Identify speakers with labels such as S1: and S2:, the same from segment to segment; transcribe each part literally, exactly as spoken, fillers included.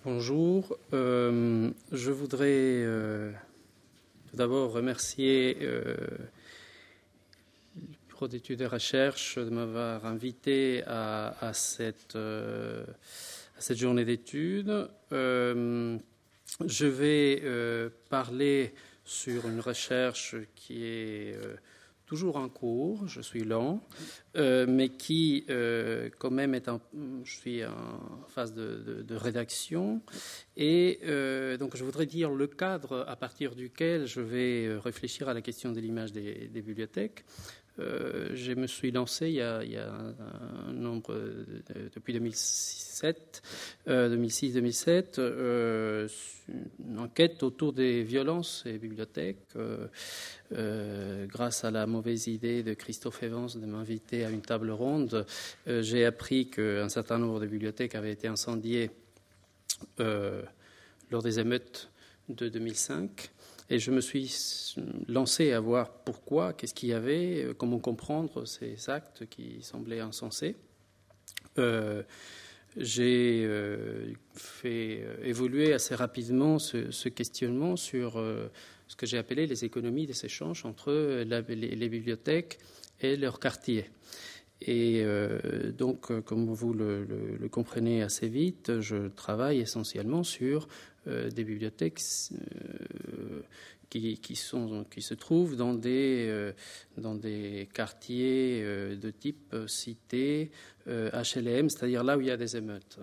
S1: Bonjour, euh, je voudrais euh, tout d'abord remercier euh, le Bureau d'études et recherches de m'avoir invité à, à, cette, euh, à cette journée d'études. Euh, je vais euh, parler sur une recherche qui est euh, toujours en cours, je suis lent, euh, mais qui euh, quand même est en, je suis en phase de, de, de rédaction. Et euh, donc je voudrais dire le cadre à partir duquel je vais réfléchir à la question de l'image des, des bibliothèques. Euh, je me suis lancé il y a, il y a un, un nombre de, de, depuis deux mille sept, euh, deux mille six deux mille sept, euh, une enquête autour des violences et bibliothèques. Euh, euh, grâce à la mauvaise idée de Christophe Evans de m'inviter à une table ronde, euh, j'ai appris qu'un certain nombre de bibliothèques avaient été incendiées euh, lors des émeutes de deux mille cinq. Et je me suis lancé à voir pourquoi, qu'est-ce qu'il y avait, comment comprendre ces actes qui semblaient insensés. Euh, j'ai euh, fait évoluer assez rapidement ce, ce questionnement sur euh, ce que j'ai appelé les économies des échanges entre la, les, les bibliothèques et leurs quartiers. Et euh, donc, comme vous le, le, le comprenez assez vite, je travaille essentiellement sur euh, des bibliothèques euh, qui, qui, sont, qui se trouvent dans des, euh, dans des quartiers euh, de type cité, euh, H L M, c'est-à-dire là où il y a des émeutes.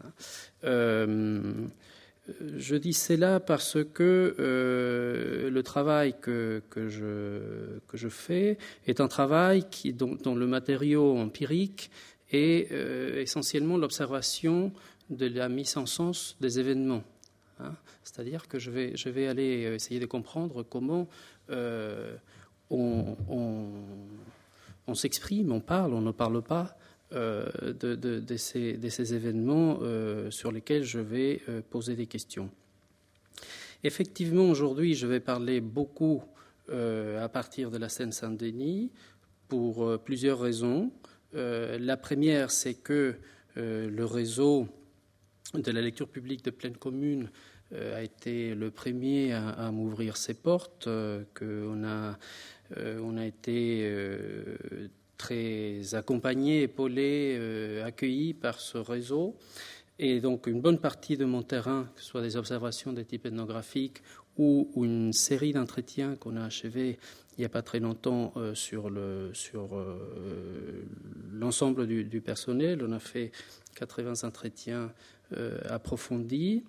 S1: Euh, Je dis cela parce que euh, le travail que, que, je, que je fais est un travail qui, dont, dont le matériau empirique est euh, essentiellement l'observation de la mise en sens des événements. Hein. C'est-à-dire que je vais, je vais aller essayer de comprendre comment euh, on, on, on s'exprime, on parle, on ne parle pas Euh, de, de, de, ces, de ces événements euh, sur lesquels je vais euh, poser des questions. Effectivement, aujourd'hui, je vais parler beaucoup euh, à partir de la Seine-Saint-Denis pour euh, plusieurs raisons. Euh, la première, c'est que euh, le réseau de la lecture publique de pleine commune euh, a été le premier à, à m'ouvrir ses portes, euh, qu'on a, euh, on a été euh, très accompagné, épaulé, euh, accueilli par ce réseau. Et donc une bonne partie de mon terrain, que ce soit des observations de type ethnographique ou, ou une série d'entretiens qu'on a achevés il n'y a pas très longtemps euh, sur, le, sur euh, l'ensemble du, du personnel. On a fait quatre-vingts entretiens euh, approfondis.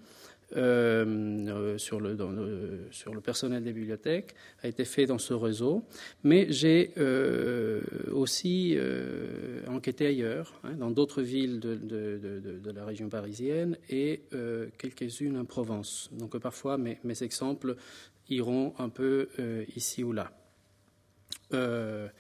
S1: Euh, sur, le, dans le, sur le personnel des bibliothèques, a été fait dans ce réseau. Mais j'ai euh, aussi euh, enquêté ailleurs, hein, dans d'autres villes de, de, de, de la région parisienne et euh, quelques-unes en Provence. Donc parfois mes, mes exemples iront un peu euh, ici ou là. Euh,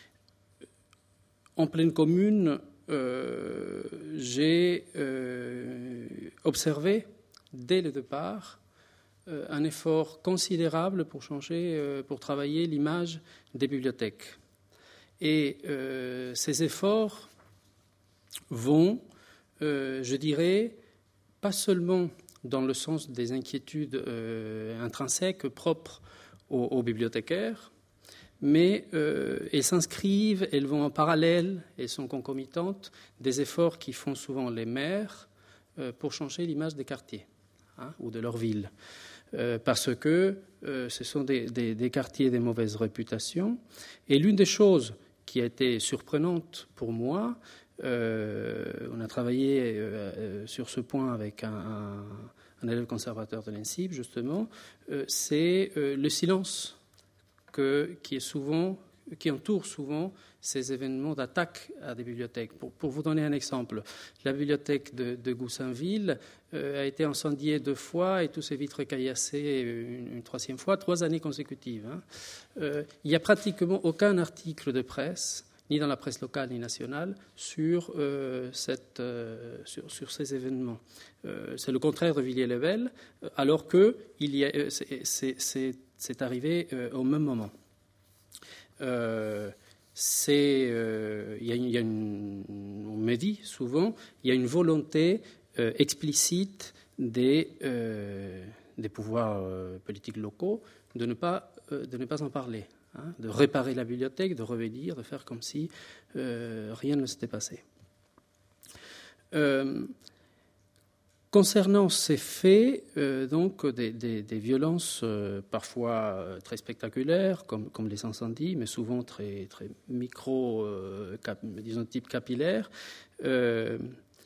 S1: en pleine commune, euh, j'ai euh, observé dès le départ, euh, un effort considérable pour changer, euh, pour travailler l'image des bibliothèques. Et euh, ces efforts vont, euh, je dirais, pas seulement dans le sens des inquiétudes euh, intrinsèques propres aux, aux bibliothécaires, mais euh, elles s'inscrivent, elles vont en parallèle, elles sont concomitantes des efforts qui font souvent les maires euh, pour changer l'image des quartiers. Hein, ou de leur ville, euh, parce que euh, ce sont des, des, des quartiers de mauvaise réputation. Et l'une des choses qui a été surprenante pour moi, euh, on a travaillé euh, sur ce point avec un, un, un élève conservateur de l'E N S I B, justement, euh, c'est euh, le silence que, qui, est souvent, qui entoure souvent ces événements d'attaque à des bibliothèques. Pour, pour vous donner un exemple, la bibliothèque de, de Goussainville euh, a été incendiée deux fois et tous ses vitres caillassées une, une troisième fois, trois années consécutives. Hein. Euh, il n'y a pratiquement aucun article de presse, ni dans la presse locale ni nationale, sur, euh, cette, euh, sur, sur ces événements. Euh, c'est le contraire de Villiers-le-Bel, alors que il y a, euh, c'est, c'est, c'est, c'est arrivé euh, au même moment. Euh, c'est, euh, il y a, il y a une, on me dit souvent, il y a une volonté euh, explicite des, euh, des pouvoirs euh, politiques locaux de ne pas, euh, de ne pas en parler, hein, de réparer la bibliothèque, de revenir, de faire comme si euh, rien ne s'était passé. Euh, Concernant ces faits, euh, donc des, des, des violences euh, parfois euh, très spectaculaires, comme, comme les incendies, mais souvent très, très micro, euh, cap, disons type capillaire, euh,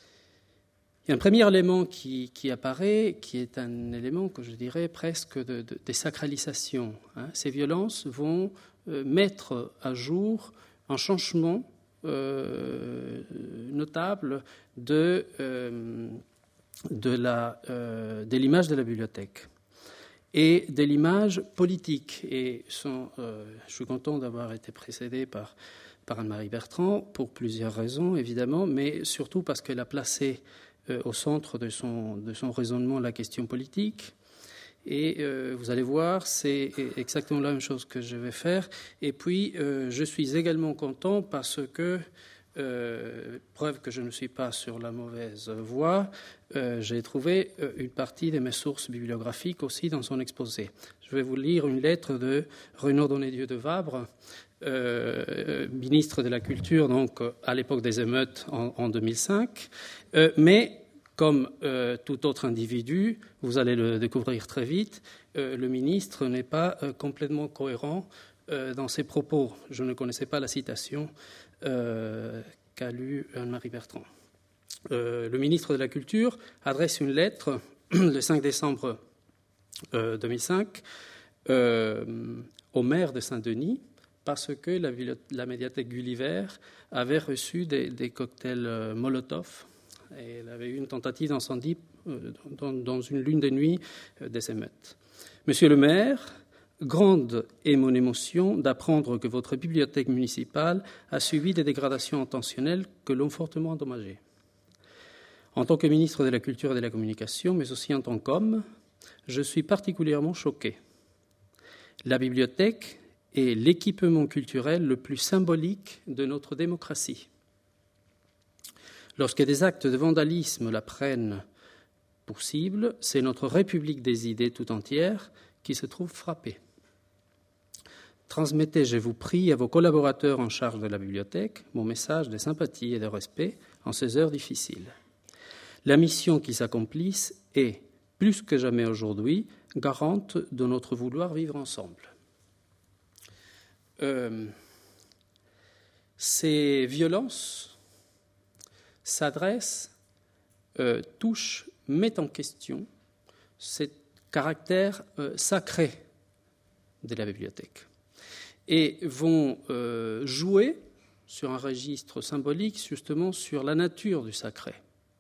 S1: il y a un premier élément qui, qui apparaît, qui est un élément que je dirais presque de, de désacralisation. Hein. Ces violences vont euh, mettre à jour un changement euh, notable de euh, de, la, euh, de l'image de la bibliothèque et de l'image politique. Et sont, euh, je suis content d'avoir été précédé par, par Anne-Marie Bertrand pour plusieurs raisons, évidemment, mais surtout parce qu'elle a placé euh, au centre de son, de son raisonnement la question politique. Et euh, vous allez voir, c'est exactement la même chose que je vais faire. Et puis, euh, je suis également content parce que Euh, preuve que je ne suis pas sur la mauvaise voie, euh, j'ai trouvé euh, une partie de mes sources bibliographiques aussi dans son exposé. Je vais vous lire une lettre de Renaud Donadieu de Vabre, euh, ministre de la Culture donc à l'époque des émeutes en, en deux mille cinq, euh, mais comme euh, tout autre individu, vous allez le découvrir très vite, euh, le ministre n'est pas euh, complètement cohérent euh, dans ses propos. Je ne connaissais pas la citation Euh, qu'a lu Anne-Marie Bertrand. Euh, le ministre de la Culture adresse une lettre le cinq décembre euh, deux mille cinq euh, au maire de Saint-Denis parce que la, la médiathèque Gulliver avait reçu des, des cocktails euh, Molotov et elle avait eu une tentative d'incendie euh, dans, dans une lune de nuit euh, des émeutes. Monsieur le maire, grande est mon émotion d'apprendre que votre bibliothèque municipale a subi des dégradations intentionnelles que l'ont fortement endommagées. En tant que ministre de la Culture et de la Communication, mais aussi en tant qu'homme, je suis particulièrement choqué. La bibliothèque est l'équipement culturel le plus symbolique de notre démocratie. Lorsque des actes de vandalisme la prennent pour cible, c'est notre République des idées tout entière qui se trouve frappée. Transmettez, je vous prie, à vos collaborateurs en charge de la bibliothèque mon message de sympathie et de respect en ces heures difficiles. La mission qui s'accomplisse est, plus que jamais aujourd'hui, garante de notre vouloir vivre ensemble. Euh, ces violences s'adressent, euh, touchent, mettent en question ce caractère euh, sacré de la bibliothèque et vont euh, jouer sur un registre symbolique, justement sur la nature du sacré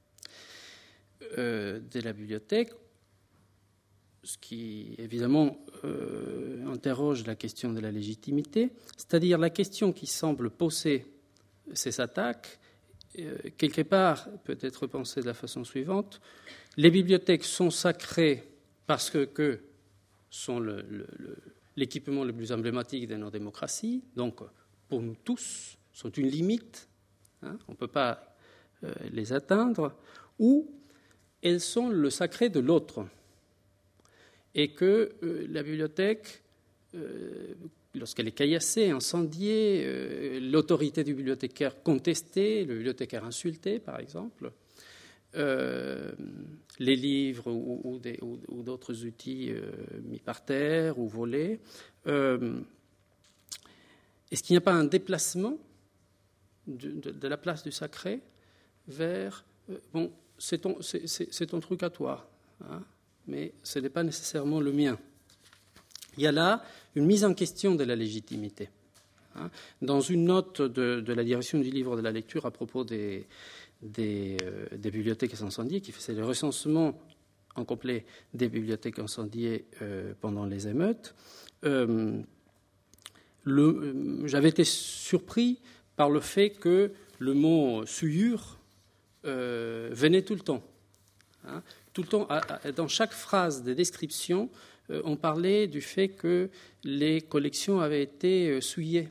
S1: euh, de la bibliothèque, ce qui évidemment euh, interroge la question de la légitimité, c'est-à-dire la question qui semble poser ces attaques, euh, quelque part peut être pensée de la façon suivante: les bibliothèques sont sacrées parce que, que sont le, le, le l'équipement le plus emblématique de nos démocraties, donc pour nous tous, sont une limite, hein, on ne peut pas euh, les atteindre, ou elles sont le sacré de l'autre, et que euh, la bibliothèque, euh, lorsqu'elle est caillassée, incendiée, euh, l'autorité du bibliothécaire contestée, le bibliothécaire insulté, par exemple, Euh, les livres ou, ou, des, ou, ou d'autres outils euh, mis par terre ou volés. Euh, est-ce qu'il n'y a pas un déplacement de, de, de la place du sacré vers euh, bon, c'est ton, c'est, c'est, c'est ton truc à toi, hein, mais ce n'est pas nécessairement le mien. Il y a là une mise en question de la légitimité. Hein. Dans une note de, de la direction du livre de la lecture à propos des Des, euh, des bibliothèques incendiées, qui faisait le recensement en complet des bibliothèques incendiées euh, pendant les émeutes. Euh, le, euh, j'avais été surpris par le fait que le mot souillure euh, venait tout le temps. Hein, tout le temps, à, à, dans chaque phrase de description, euh, on parlait du fait que les collections avaient été euh, souillées.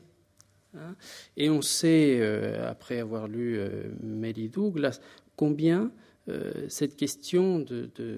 S1: Et on sait, euh, après avoir lu euh, Melly Douglas, combien euh, cette question de, de,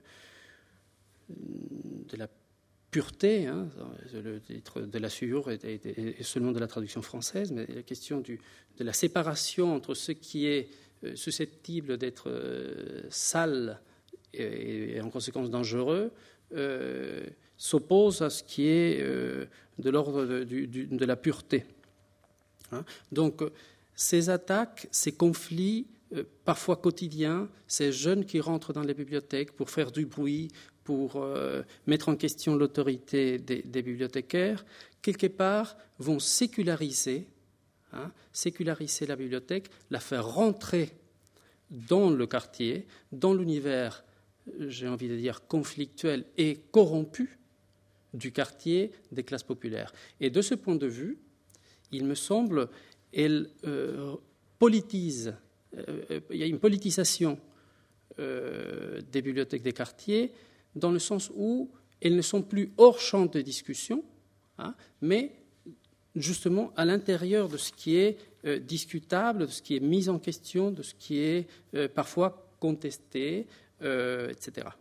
S1: de la pureté, hein, le titre de la sueur est, est, est seulement de la traduction française, mais la question du, de la séparation entre ce qui est euh, susceptible d'être euh, sale et, et en conséquence dangereux euh, s'oppose à ce qui est euh, de l'ordre de, du, de la pureté. Hein. Donc, ces attaques, ces conflits, euh, parfois quotidiens, ces jeunes qui rentrent dans les bibliothèques pour faire du bruit, pour euh, mettre en question l'autorité des, des bibliothécaires, quelque part vont séculariser, hein, séculariser la bibliothèque, la faire rentrer dans le quartier, dans l'univers, j'ai envie de dire, conflictuel et corrompu du quartier des classes populaires. Et de ce point de vue, il me semble, elle euh, politise, euh, il y a une politisation euh, des bibliothèques des quartiers, dans le sens où elles ne sont plus hors champ de discussion, hein, mais justement à l'intérieur de ce qui est euh, discutable, de ce qui est mis en question, de ce qui est euh, parfois contesté, euh, et cetera.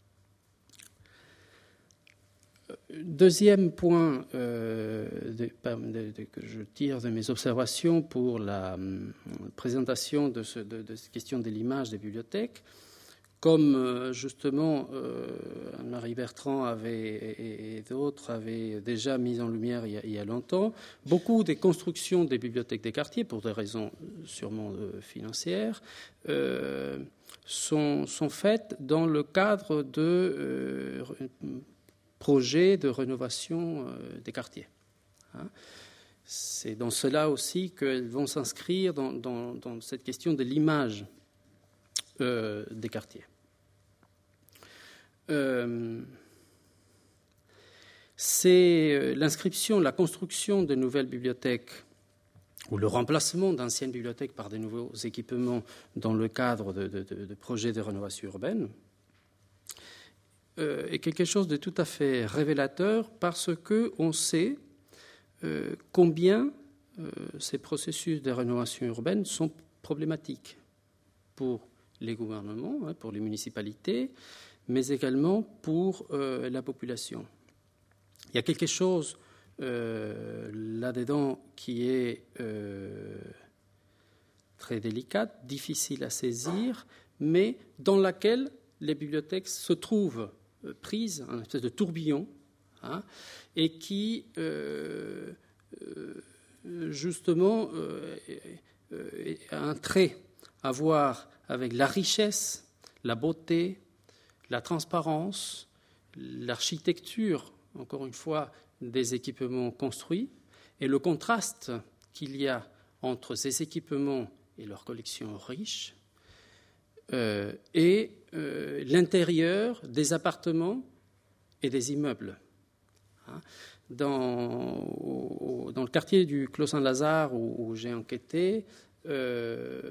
S1: Deuxième point euh, de, de, de, que je tire de mes observations pour la um, présentation de, ce, de, de cette question de l'image des bibliothèques, comme euh, justement euh, Anne-Marie Bertrand avait, et, et d'autres avaient déjà mis en lumière il y, a, il y a longtemps, beaucoup des constructions des bibliothèques des quartiers, pour des raisons sûrement euh, financières, euh, sont, sont faites dans le cadre de euh, projets de rénovation euh, des quartiers. Hein. C'est dans cela aussi qu'elles vont s'inscrire dans, dans, dans cette question de l'image Euh, des quartiers. Euh, c'est l'inscription, la construction de nouvelles bibliothèques ou le remplacement d'anciennes bibliothèques par de nouveaux équipements dans le cadre de, de, de, de projets de rénovation urbaine euh, est quelque chose de tout à fait révélateur parce qu'on sait euh, combien euh, ces processus de rénovation urbaine sont problématiques pour les gouvernements, pour les municipalités, mais également pour euh, la population. Il y a quelque chose euh, là-dedans qui est euh, très délicate, difficile à saisir, mais dans laquelle les bibliothèques se trouvent euh, prises, un espèce de tourbillon, hein, et qui, euh, euh, justement, euh, euh, a un trait à voir avec la richesse, la beauté, la transparence, l'architecture, encore une fois, des équipements construits, et le contraste qu'il y a entre ces équipements et leurs collections riches, euh, et euh, l'intérieur des appartements et des immeubles. Hein. Dans, au, dans le quartier du Clos Saint-Lazare où, où j'ai enquêté, euh,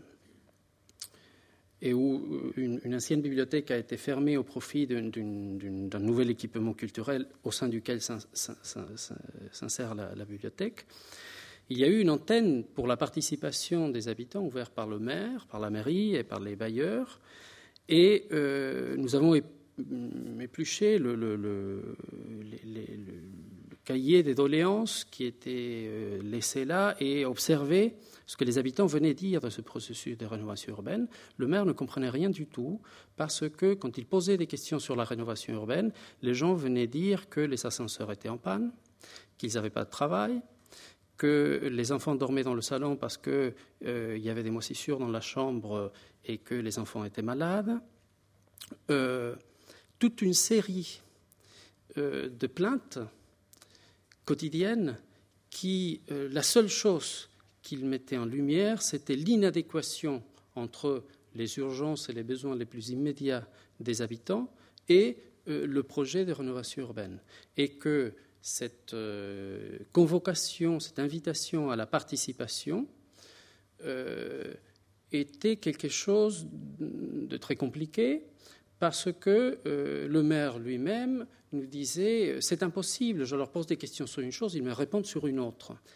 S1: et où une, une ancienne bibliothèque a été fermée au profit d'une, d'une, d'un nouvel équipement culturel au sein duquel s'insère la, la bibliothèque. Il y a eu une antenne pour la participation des habitants ouverte par le maire, par la mairie et par les bailleurs, et euh, nous avons épluché le, le, le, les, les, le, le cahier des doléances qui était laissé là et observé ce que les habitants venaient dire de ce processus de rénovation urbaine. Le maire ne comprenait rien du tout parce que quand il posait des questions sur la rénovation urbaine, les gens venaient dire que les ascenseurs étaient en panne, qu'ils n'avaient pas de travail, que les enfants dormaient dans le salon parce qu'il euh, y avait des moisissures dans la chambre et que les enfants étaient malades. Euh, toute une série euh, de plaintes quotidiennes qui, euh, la seule chose qu'il mettait en lumière, c'était l'inadéquation entre les urgences et les besoins les plus immédiats des habitants et euh, le projet de rénovation urbaine. Et que cette euh, convocation, cette invitation à la participation euh, était quelque chose de très compliqué parce que euh, le maire lui-même nous disait « c'est impossible, je leur pose des questions sur une chose, ils me répondent sur une autre ».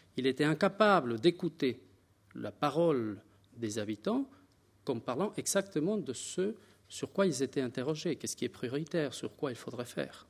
S1: Il était incapable d'écouter la parole des habitants comme parlant exactement de ce sur quoi ils étaient interrogés, qu'est-ce qui est prioritaire, sur quoi il faudrait faire.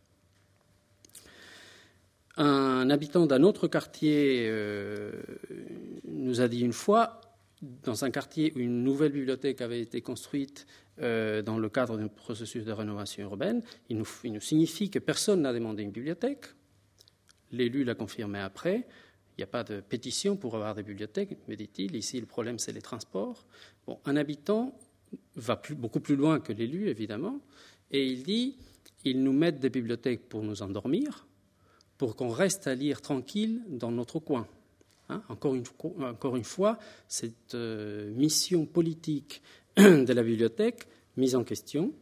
S1: Un habitant d'un autre quartier euh, nous a dit une fois, dans un quartier où une nouvelle bibliothèque avait été construite euh, dans le cadre d'un processus de rénovation urbaine, il nous, il nous signifie que personne n'a demandé une bibliothèque. L'élu l'a confirmé après. Il n'y a pas de pétition pour avoir des bibliothèques, me dit-il. Ici, le problème, c'est les transports. Bon, un habitant va plus, beaucoup plus loin que l'élu, évidemment, et il dit, ils nous mettent des bibliothèques pour nous endormir, pour qu'on reste à lire tranquille dans notre coin. Hein, encore, une, encore une fois, cette euh, mission politique de la bibliothèque mise en question.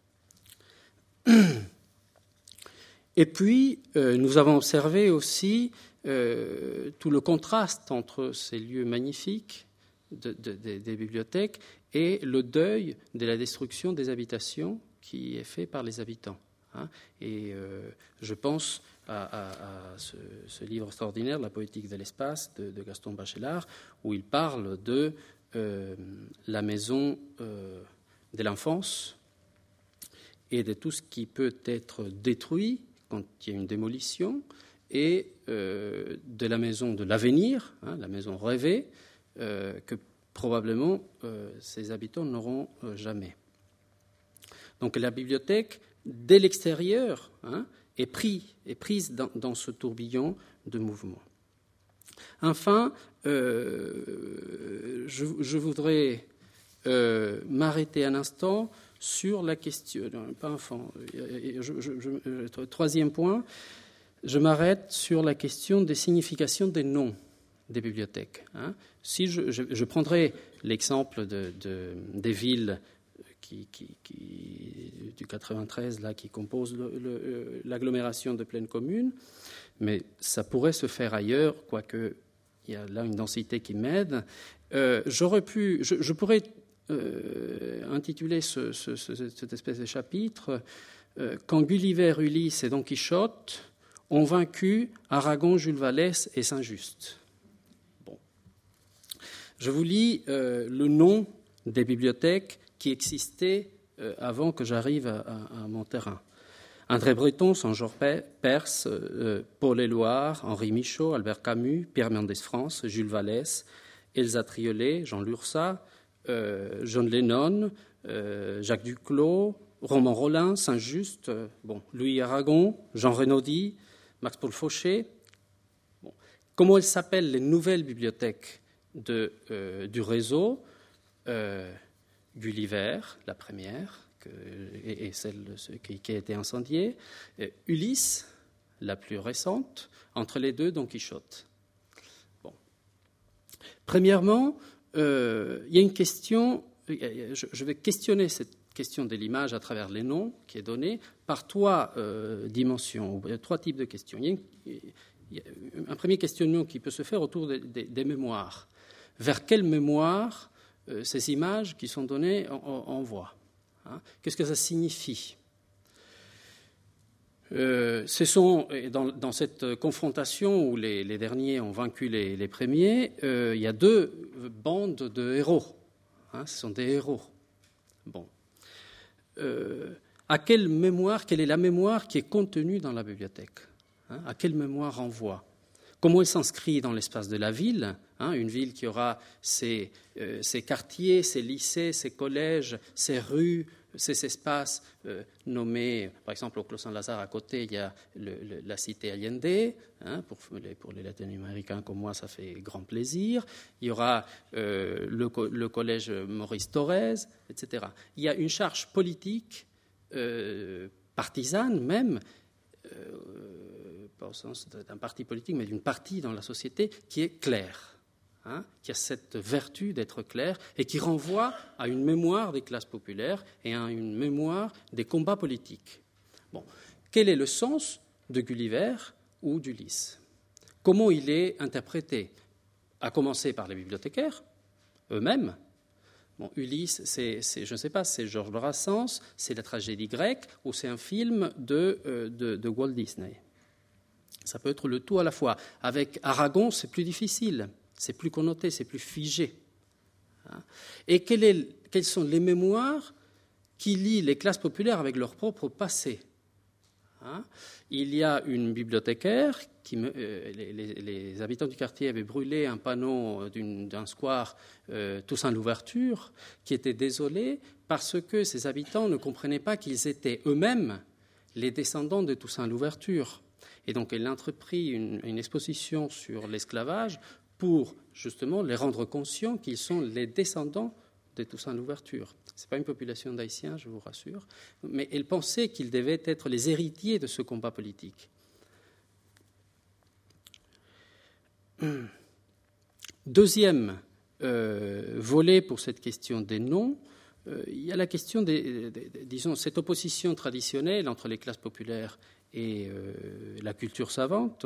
S1: Et puis, euh, nous avons observé aussi euh, tout le contraste entre ces lieux magnifiques de, de, de, des bibliothèques et le deuil de la destruction des habitations qui est fait par les habitants. Hein. Et euh, je pense à, à, à ce, ce livre extraordinaire, La poétique de l'espace, de, de Gaston Bachelard, où il parle de euh, la maison euh, de l'enfance et de tout ce qui peut être détruit quand il y a une démolition, et euh, de la maison de l'avenir, hein, la maison rêvée, euh, que probablement euh, ses habitants n'auront euh, jamais. Donc la bibliothèque, dès l'extérieur, hein, est, pris, est prise dans, dans ce tourbillon de mouvements. Enfin, euh, je, je voudrais euh, m'arrêter un instant sur la question, non, pas enfant, je, je, je, troisième point, je m'arrête sur la question des significations des noms des bibliothèques. Hein. Si je, je, je prendrai l'exemple de, de, des villes qui, qui, qui, du quatre-vingt-treize là, qui composent le, le, l'agglomération de Plaine Commune, mais ça pourrait se faire ailleurs, quoique il y a là une densité qui m'aide. Euh, j'aurais pu, je, je pourrais euh, intituler ce, ce, ce, cette espèce de chapitre euh, « Quand Gulliver, Ulysse et Don Quichotte ont vaincu Aragon, Jules Vallès et Saint-Just ». Bon. Je vous lis euh, le nom des bibliothèques qui existaient euh, avant que j'arrive à, à, à mon terrain. André Breton, Saint-Georges Perse, euh, Paul Éluard, Henri Michaud, Albert Camus, Pierre Mendès France, Jules Vallès, Elsa Triolet, Jean Lursa, euh, John Lennon, euh, Jacques Duclos, Roman Rollin, Saint-Just, euh, bon, Louis Aragon, Jean Renaudy, Max-Paul Fauché. Bon. Comment elles s'appellent les nouvelles bibliothèques de, euh, du réseau euh, Gulliver, la première, que, et, et celle qui, qui a été incendiée. Et Ulysse, la plus récente. Entre les deux, Don Quichotte. Bon. Premièrement, euh, il y a une question, je, je vais questionner cette question de l'image à travers les noms qui est donnée par trois euh, dimensions, ou trois types de questions. Il y a, une, il y a un premier questionnement qui peut se faire autour des, des, des mémoires. Vers quelle mémoire euh, ces images qui sont données envoient, hein? Qu'est-ce que ça signifie? Euh, ce sont, dans, dans cette confrontation où les, les derniers ont vaincu les, les premiers, euh, il y a deux bandes de héros. Hein, ce sont des héros. Bon. Euh, à quelle mémoire, quelle est la mémoire qui est contenue dans la bibliothèque, hein, à quelle mémoire renvoie? Comment elle s'inscrit dans l'espace de la ville, hein, une ville qui aura ses, euh, ses quartiers, ses lycées, ses collèges, ses rues, ces espaces euh, nommés, par exemple au Clos Saint-Lazare à côté, il y a le, le, la cité Allende, hein, pour les, pour les latino-américains comme moi, ça fait grand plaisir. Il y aura euh, le, le collège Maurice Thorez, et cetera. Il y a une charge politique, euh, partisane même, euh, pas au sens d'un parti politique, mais d'une partie dans la société qui est claire. Hein, qui a cette vertu d'être clair et qui renvoie à une mémoire des classes populaires et à une mémoire des combats politiques. Bon. Quel est le sens de Gulliver ou d'Ulysse? Comment il est interprété? À commencer par les bibliothécaires eux-mêmes. Bon, Ulysse, c'est, c'est, je ne sais pas, c'est Georges Brassens, c'est la tragédie grecque ou c'est un film de, euh, de, de Walt Disney. Ça peut être le tout à la fois. Avec Aragon, c'est plus difficile. C'est plus connoté, c'est plus figé. Et quel est, quelles sont les mémoires qui lient les classes populaires avec leur propre passé. Hein? Il y a une bibliothécaire, qui, euh, les, les, les habitants du quartier avaient brûlé un panneau d'une, d'un square euh, Toussaint l'Ouverture, qui était désolé parce que ces habitants ne comprenaient pas qu'ils étaient eux-mêmes les descendants de Toussaint l'Ouverture. Et donc elle a entrepris une, une exposition sur l'esclavage pour justement les rendre conscients qu'ils sont les descendants de Toussaint l'Ouverture. Ce n'est pas une population d'Haïtiens, je vous rassure, mais elle pensait qu'ils devaient être les héritiers de ce combat politique. Deuxième euh, volet pour cette question des noms, euh, il y a la question des, des, des, disons, cette opposition traditionnelle entre les classes populaires et euh, la culture savante.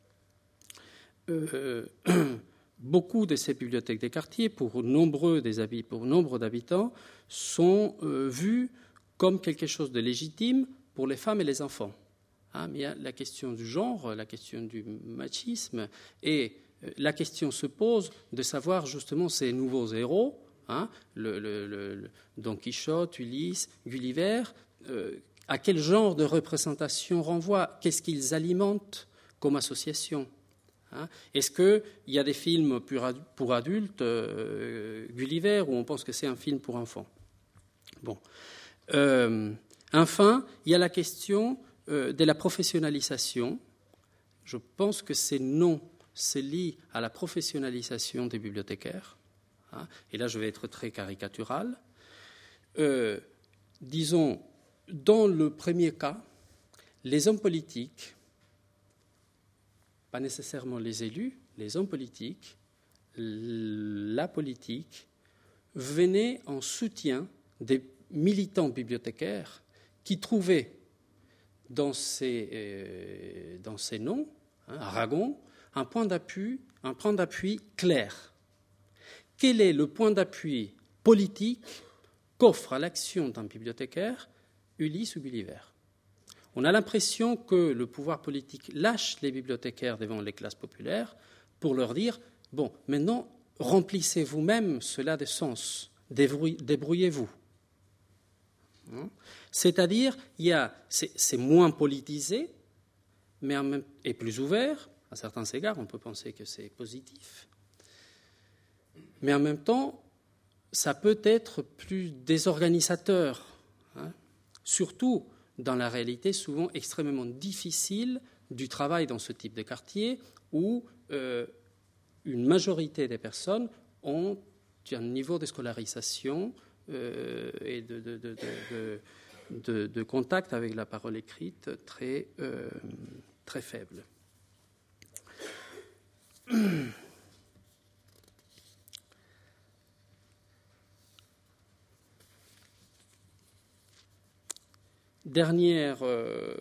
S1: Euh, Beaucoup de ces bibliothèques des quartiers, pour nombreux, des, pour nombre d'habitants, sont euh, vues comme quelque chose de légitime pour les femmes et les enfants. Hein, mais il y a la question du genre, la question du machisme, et euh, la question se pose de savoir justement ces nouveaux héros, hein, le, le, le, le Don Quichotte, Ulysse, Gulliver, euh, à quel genre de représentation renvoient, qu'est-ce qu'ils alimentent comme association. Est-ce qu'il y a des films pour adultes, euh, Gulliver, où on pense que c'est un film pour enfants? Bon. Euh, enfin, il y a la question euh, de la professionnalisation. Je pense que ces noms se lient à la professionnalisation des bibliothécaires. Hein, et là, je vais être très caricatural. Euh, disons, dans le premier cas, les hommes politiques, pas nécessairement les élus, les hommes politiques, la politique, venaient en soutien des militants bibliothécaires qui trouvaient dans ces, euh, dans ces noms, hein, Aragon, un point d'appui, un point d'appui clair. Quel est le point d'appui politique qu'offre à l'action d'un bibliothécaire Ulysse ou Gulliver? On a l'impression que le pouvoir politique lâche les bibliothécaires devant les classes populaires pour leur dire « Bon, maintenant, remplissez vous-même cela de sens, débrouillez-vous. » C'est-à-dire, il y a, c'est, c'est moins politisé, mais en même, et plus ouvert. À certains égards, on peut penser que c'est positif. Mais en même temps, ça peut être plus désorganisateur, hein, surtout dans la réalité souvent extrêmement difficile du travail dans ce type de quartier où euh, une majorité des personnes ont un niveau de scolarisation euh, et de, de, de, de, de, de contact avec la parole écrite très, euh, très faible. Dernière, euh,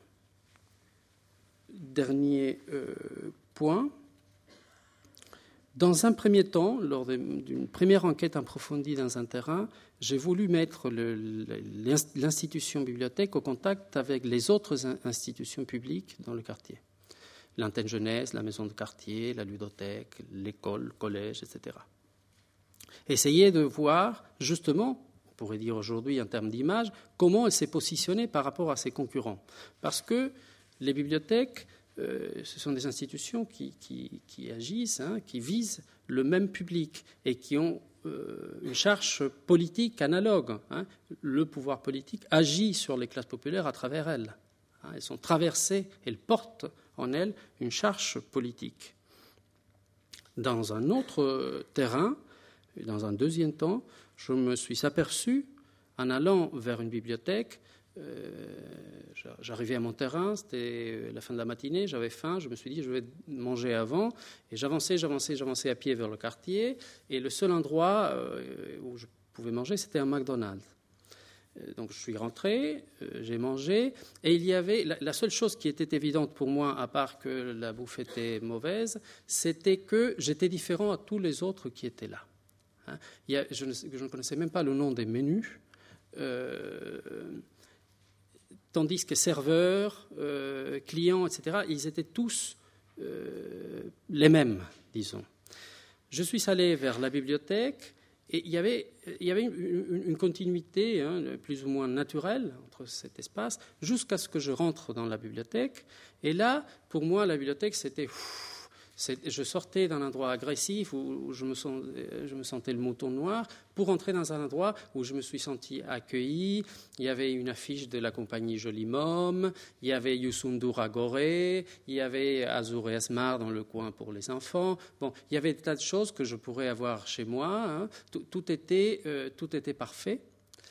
S1: dernier euh, point. Dans un premier temps, lors de, d'une première enquête approfondie dans un terrain, j'ai voulu mettre le, l'institution bibliothèque au contact avec les autres institutions publiques dans le quartier. L'antenne jeunesse, la maison de quartier, la ludothèque, l'école, le collège, et cetera. Essayer de voir justement, on pourrait dire aujourd'hui en termes d'image, comment elle s'est positionnée par rapport à ses concurrents. Parce que les bibliothèques, euh, ce sont des institutions qui, qui, qui agissent, hein, qui visent le même public et qui ont euh, une charge politique analogue. Hein. Le pouvoir politique agit sur les classes populaires à travers elles. Hein. Elles sont traversées, elles portent en elles une charge politique. Dans un autre terrain, dans un deuxième temps, je me suis aperçu, en allant vers une bibliothèque, euh, j'arrivais à mon terrain, c'était la fin de la matinée, j'avais faim, je me suis dit je vais manger avant, et j'avançais, j'avançais, j'avançais à pied vers le quartier, et le seul endroit euh, où je pouvais manger, c'était un McDonald's. Donc je suis rentré, euh, j'ai mangé, et il y avait la, la seule chose qui était évidente pour moi, à part que la bouffe était mauvaise, c'était que j'étais différent à tous les autres qui étaient là. Hein. Il y a, je, ne, je ne connaissais même pas le nom des menus, euh, tandis que serveurs, euh, clients, et cetera, ils étaient tous euh, les mêmes, disons. Je suis allé vers la bibliothèque, Et il y avait, il y avait une, une continuité hein, plus ou moins naturelle entre cet espace jusqu'à ce que je rentre dans la bibliothèque. Et là, pour moi, la bibliothèque, c'était... Pff, c'est, je sortais d'un endroit agressif où je me, sens, je me sentais le mouton noir pour entrer dans un endroit où je me suis senti accueilli. Il y avait une affiche de la compagnie Joli Môme, il y avait Youssou à Gorée, il y avait Azur et Asmar dans le coin pour les enfants. Bon, il y avait des tas de choses que je pourrais avoir chez moi. Hein. Tout, tout, était, euh, tout était parfait.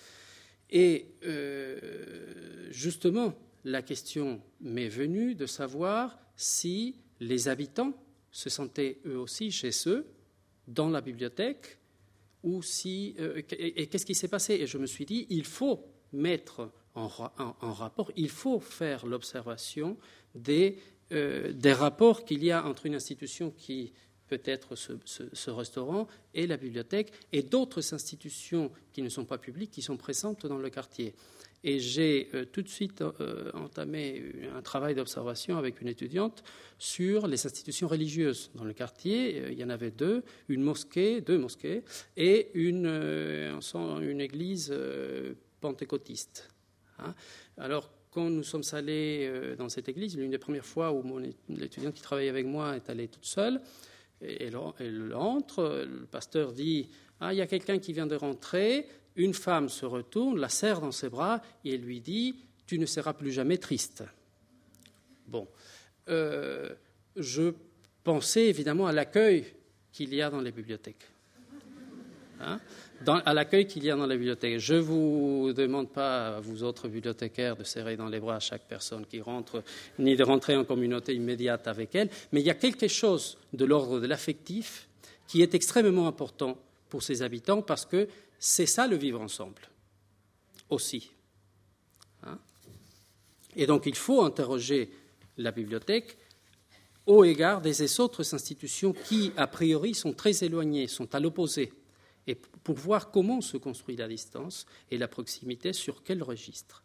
S1: Et euh, justement, la question m'est venue de savoir si les habitants se sentaient eux aussi chez eux, dans la bibliothèque, ou si, euh, et, et qu'est-ce qui s'est passé? Et je me suis dit, il faut mettre en, en, en rapport, il faut faire l'observation des, euh, des rapports qu'il y a entre une institution qui peut être ce, ce, ce restaurant et la bibliothèque, et d'autres institutions qui ne sont pas publiques, qui sont présentes dans le quartier. Et j'ai euh, tout de suite euh, entamé un travail d'observation avec une étudiante sur les institutions religieuses dans le quartier. Euh, il y en avait deux, une mosquée, deux mosquées, et une, euh, une église euh, pentecôtiste. Hein. Alors, quand nous sommes allés euh, dans cette église, l'une des premières fois où mon, l'étudiante qui travaillait avec moi est allée toute seule, et elle, elle entre, le pasteur dit « Ah, il y a quelqu'un qui vient de rentrer ». Une femme se retourne, la serre dans ses bras et lui dit « Tu ne seras plus jamais triste ». Bon, euh, je pensais évidemment à l'accueil qu'il y a dans les bibliothèques. Hein, dans, à l'accueil qu'il y a dans les bibliothèques. Je ne vous demande pas, à vous autres bibliothécaires, de serrer dans les bras chaque personne qui rentre, ni de rentrer en communauté immédiate avec elle, mais il y a quelque chose de l'ordre de l'affectif qui est extrêmement important pour ces habitants parce que c'est ça le vivre ensemble, aussi. Hein? Et donc il faut interroger la bibliothèque au égard des autres institutions qui, a priori, sont très éloignées, sont à l'opposé, et pour voir comment se construit la distance et la proximité, sur quel registre.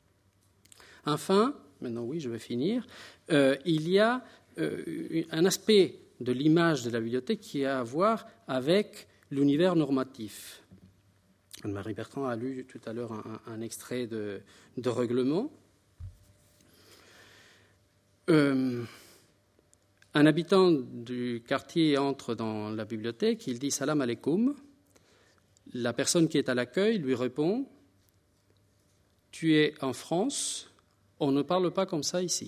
S1: Enfin, maintenant oui, je vais finir, euh, il y a euh, un aspect de l'image de la bibliothèque qui a à voir avec l'univers normatif. Anne-Marie Bertrand a lu tout à l'heure un, un extrait de, de règlement. Euh, un habitant du quartier entre dans la bibliothèque, il dit « Salam alaikum ». La personne qui est à l'accueil lui répond « Tu es en France, on ne parle pas comme ça ici ».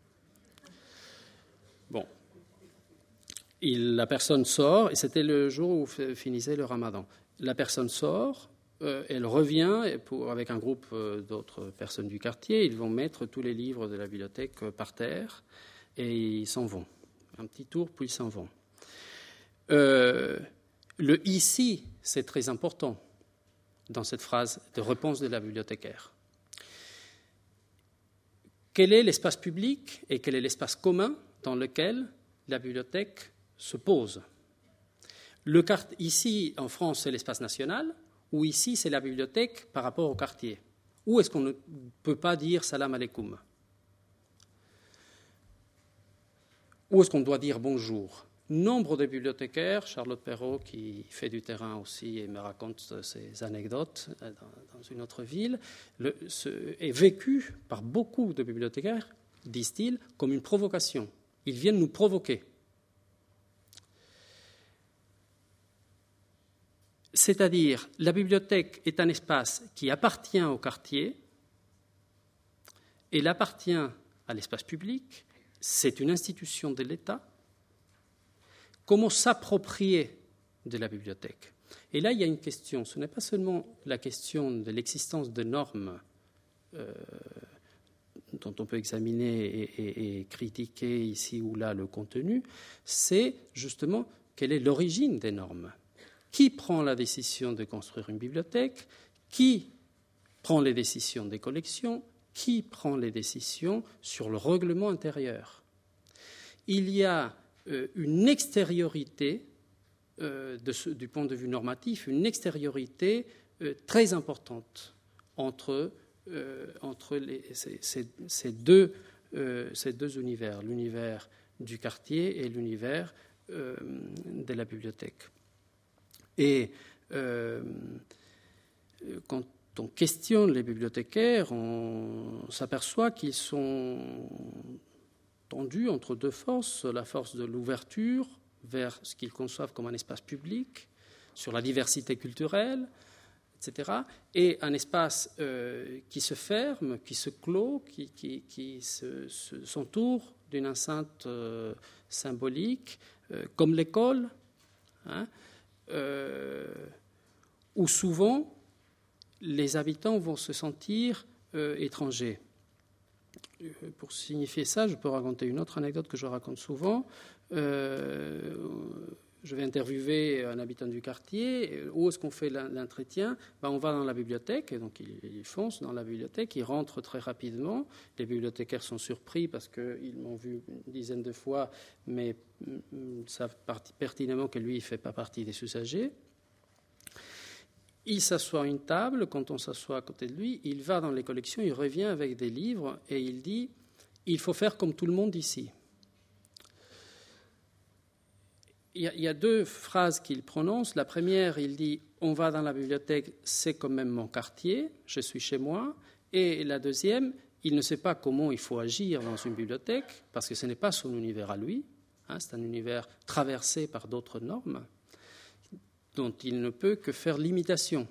S1: Bon. Il, la personne sort, et c'était le jour où finissait le ramadan. La personne sort, euh, elle revient et pour, avec un groupe euh, d'autres personnes du quartier. Ils vont mettre tous les livres de la bibliothèque euh, par terre et ils s'en vont. Un petit tour, puis ils s'en vont. Euh, le « ici », c'est très important dans cette phrase de réponse de la bibliothécaire. Quel est l'espace public et quel est l'espace commun dans lequel la bibliothèque se pose? Le quart- ici, en France, c'est l'espace national, ou ici, c'est la bibliothèque par rapport au quartier. Où est-ce qu'on ne peut pas dire « salam alaikum » ? Où est-ce qu'on doit dire « bonjour » ? Nombre de bibliothécaires, Charlotte Perrault, qui fait du terrain aussi et me raconte ses anecdotes dans, dans une autre ville, le, ce, est vécu par beaucoup de bibliothécaires, disent-ils, comme une provocation. Ils viennent nous provoquer. C'est-à-dire, la bibliothèque est un espace qui appartient au quartier, elle appartient à l'espace public, c'est une institution de l'État. Comment s'approprier de la bibliothèque? Et là, il y a une question. Ce n'est pas seulement la question de l'existence de normes euh, dont on peut examiner et, et, et critiquer ici ou là le contenu, c'est justement quelle est l'origine des normes. Qui prend la décision de construire une bibliothèque? Qui prend les décisions des collections? Qui prend les décisions sur le règlement intérieur? Il y a euh, une extériorité, euh, de ce, du point de vue normatif, une extériorité euh, très importante entre, euh, entre les, ces, ces, ces, deux, euh, ces deux univers, l'univers du quartier et l'univers euh, de la bibliothèque. Et euh, quand on questionne les bibliothécaires, on s'aperçoit qu'ils sont tendus entre deux forces, la force de l'ouverture vers ce qu'ils conçoivent comme un espace public, sur la diversité culturelle, et cetera, et un espace euh, qui se ferme, qui se clôt, qui, qui, qui se, se, s'entoure d'une enceinte euh, symbolique, euh, comme l'école, hein, euh, où souvent les habitants vont se sentir euh, étrangers. Pour signifier ça, je peux raconter une autre anecdote que je raconte souvent. Euh, je vais interviewer un habitant du quartier. Où est-ce qu'on fait l'entretien? Ben, on va dans la bibliothèque, et donc ils foncent dans la bibliothèque, ils rentrent très rapidement. Les bibliothécaires sont surpris parce qu'ils m'ont vu une dizaine de fois, mais savent pertinemment que lui, il ne fait pas partie des usagers. Il s'assoit à une table, quand on s'assoit à côté de lui, il va dans les collections, il revient avec des livres et il dit « il faut faire comme tout le monde ici ». Il y a, il y a deux phrases qu'il prononce. La première, il dit « on va dans la bibliothèque, c'est quand même mon quartier, je suis chez moi ». Et la deuxième, il ne sait pas comment il faut agir dans une bibliothèque parce que ce n'est pas son univers à lui, hein, c'est un univers traversé par d'autres normes dont il ne peut que faire l'imitation.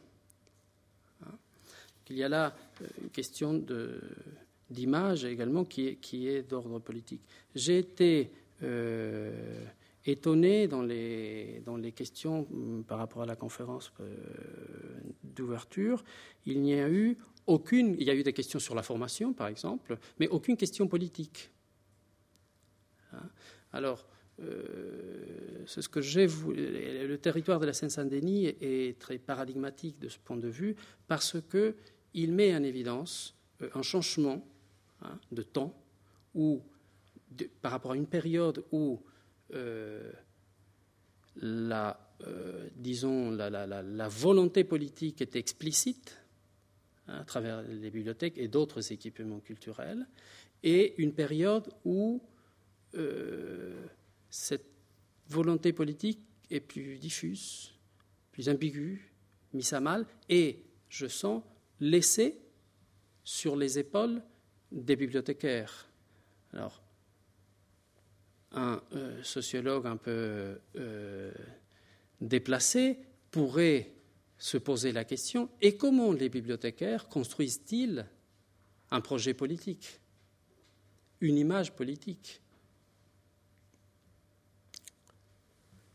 S1: Il y a là une question de, d'image également qui est, qui est d'ordre politique. J'ai été euh, étonné dans les, dans les questions par rapport à la conférence euh, d'ouverture. Il n'y a eu aucune... Il y a eu des questions sur la formation, par exemple, mais aucune question politique. Hein? Alors... Euh, c'est ce que j'ai voulu. Le territoire de la Seine-Saint-Denis est très paradigmatique de ce point de vue parce qu'il met en évidence un changement hein, de temps où, de, par rapport à une période où euh, la, euh, disons, la, la, la, la volonté politique était explicite hein, à travers les bibliothèques et d'autres équipements culturels, et une période où euh, cette volonté politique est plus diffuse, plus ambiguë, mise à mal, et, je sens, laissée sur les épaules des bibliothécaires. Alors, un euh, sociologue un peu euh, déplacé pourrait se poser la question, et comment les bibliothécaires construisent-ils un projet politique, une image politique ?